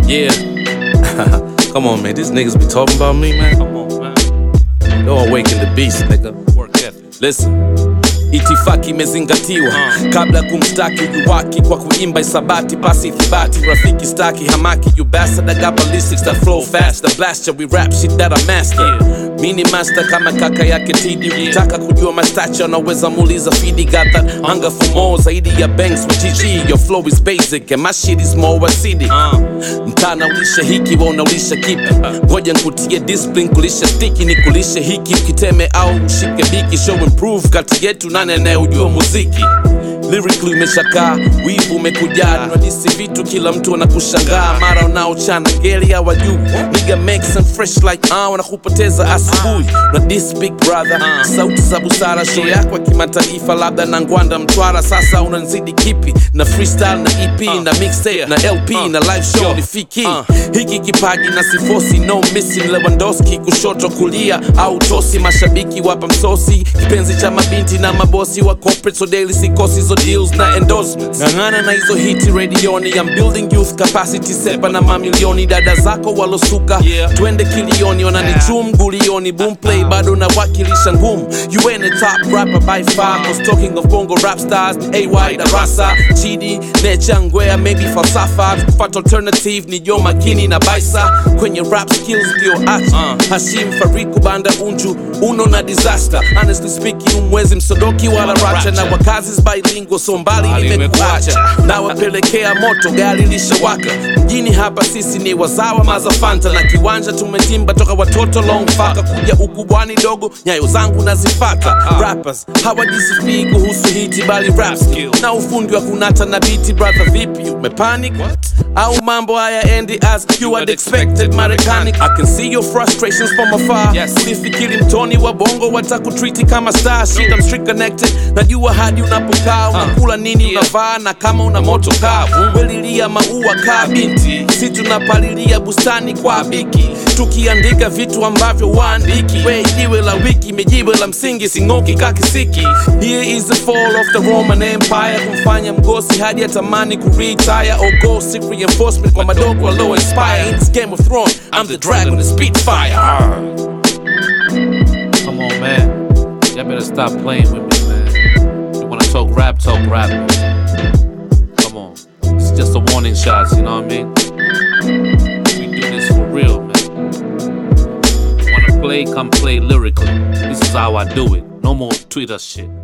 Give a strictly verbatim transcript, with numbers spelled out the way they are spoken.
Yeah. Come on, man. These niggas be talking about me, man. Come on, man. Don't awaken the beast, nigga. Work ethic. Listen. Itifaki imezingatiwa uh. Kabla kumstaki ujuwaki kwa kuimba isabati pasi ithibati rafiki staki hamaki you bastard I got ballistics that flow fast the blaster we rap shit that I master yeah. Mini master kama kaka yake Tidi ukitaka yeah. Kujua mastacha unaweza muuliza Fidi got that uh. Hunger for more zaidi ya banks with G G your flow is basic and my shit is more acidic uh. Mtana ulisha hiki wa unaulisha kipi ngoja nkutie discipline kulisha stiki ni kulisha hiki ukiteme au ushike biki show improve kati yetu na nene ujua muziki lyrically umeshakaa wivu umekujaa unadisi vitu kila mtu anakushangaa mara unaochana ngeli ya wajuu nigga make some fresh like ah uh, wanakupoteza asubuhi na this big brother uh. Sauti za busara show yako kimataifa labda na ngwanda mtwara sasa unanzidi kipi na freestyle na E P uh. Na mixtape na L P uh. Na live show uh. Ni fiki uh. Hiki kipaji na sifosi no missing Lewandowski kushoto kulia au tosi mashabiki wapa msosi kipenzi cha mabinti na mabosi wa corporate so daily sikosi zo deals na endorsements ngangana na hizo hiti radioni I'm building youth capacity sepa na mamilioni dada zako walosuka yeah. Twende kilioni wananichum gulioni boom play bado na wakilisha ngumu you ain't a top rapper by far cause talking of bongo rap stars A Y Darasa Chidi Nechangwea maybe falsafa fat alternative ni Joe Makini na Baisa kwenye rap skills ndio achi uh. Hashim Fariku Banda Unju Uno na Disaster honestly speaking umwezi msodoki wala racha na wakazi bilingual so mbali nimekuacha na wapelekea moto gari lishawaka mjini hapa sisi ni wazawa mazafanta na kiwanja tumetimba toka watoto long faka kuja ukubwani dogo nyayo zangu nazifata rappers hawajisifii kuhusu hiti bali rap skill na ufundi wa kunata na biti brother vipi umepanic au mambo haya endi as you had expected Marekani I can see your frustrations from afar yes. Ulifikiri mtoni wa bongo watakutreat kama star shit I'm street connected najua hadi unapokaa unakula nini yeah. Unavaa na kama una moto kaa welilia maua kaa binti si tunapalilia bustani kwa biki tukiandika vitu ambavyo waandiki we jiwe la wiki mejiwe la msingi singoki kakisiki here is the fall of the Roman Empire kumfanya mgosi hadi atamani kuretire or go seek reinforcement kwa madogo low inspire in this Game of Thrones I'm the dragon the spitfire come on man y'all better stop playing with me man you wanna talk rap talk rap come on it's just a warning shots you know what I mean we do this for real man you wanna play come play lyrically this is how I do it no more Twitter shit